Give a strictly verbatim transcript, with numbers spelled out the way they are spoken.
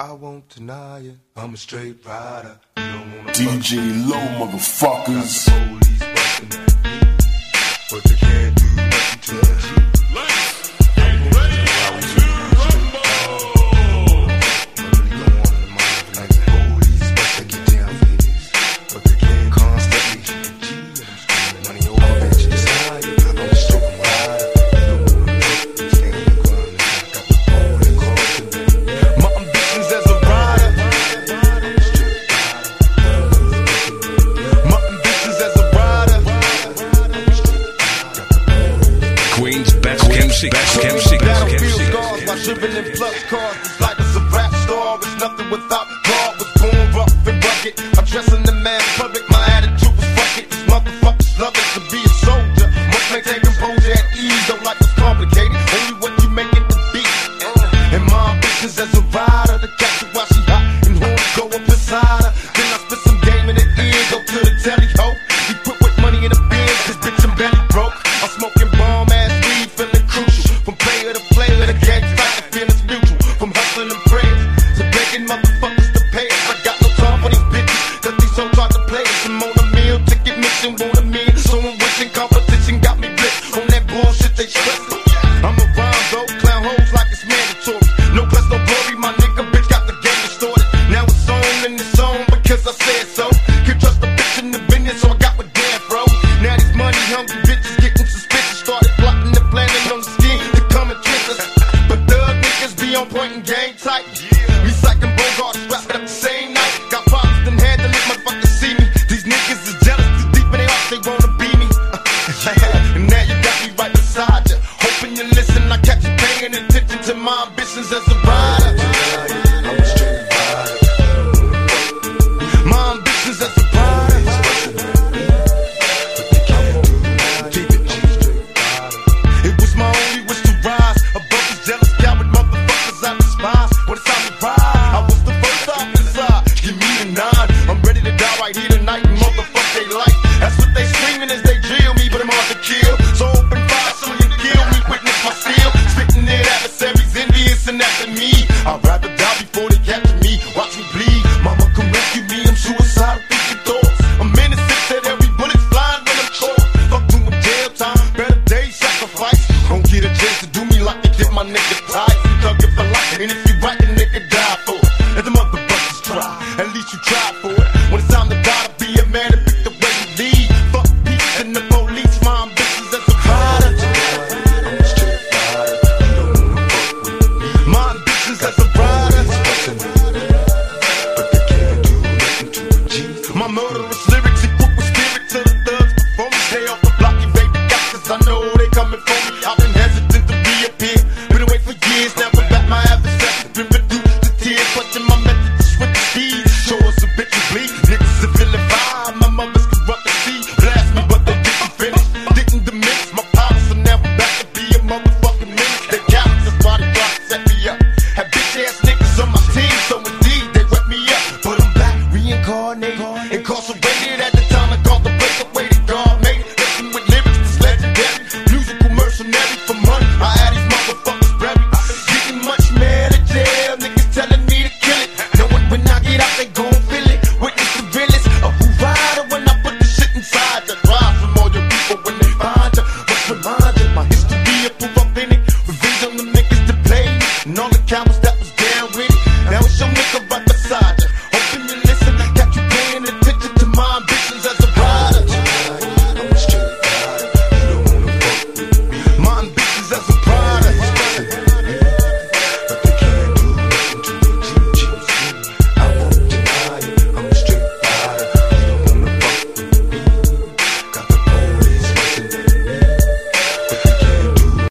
I won't deny it. I'm a straight rider. You don't wanna D J Low, motherfuckers. Got the police bustin' at me, but they can't do nothing to the G. Driven in plus cars, it's like it's a rap star. It's nothing without God. Was born rough and rugged. I dress in the mass public. My attitude was fuck it. These motherfuckers love it to be a soldier. Must maintain composure at ease. Don't like it's complicated. Only what you make it to be. And my ambitions as a rider to catch her while she hot and horns go up inside her. Then I spit some game in the ear. Go to the telly ho. He put with money in the bin. Cause bitch I'm belly broke. I'm smoking bomb ass weed, feeling crucial. From player to player, the gang fight. Feelings mutual, from hustling and prayers to begging motherfuckers to pay us. I got no time for these bitches, cause these hoes try to play us. I'm on a meal, ticket mission, want a meal. So I'm wishing competition got me blitzed on that bullshit they stressing. I'm a rhyme though, clown hoes like it's mandatory. No plus no glory, my nigga bitch got the game distorted. Now it's on and it's on because I said so. Can't trust a bitch in the business, so I got with Dan bro. Now these money hungry bitches getting suspicious. Started plotting and planning on the scheme to come and trick us. Be on point and game tight. Yeah. Recycling Bogart, strap it up the same night. Got problems, then handle it, motherfuckers see me. These niggas is jealous, too deep in their hearts, they wanna be me. Uh, and now you got me right beside you. Hoping you listen, I catch you paying attention to my ambitions as a rider. I'm a straight rider. My ambitions as a rider. It was my only wish to rise above these jealous coward motherfuckers I despise. When it's time to ride.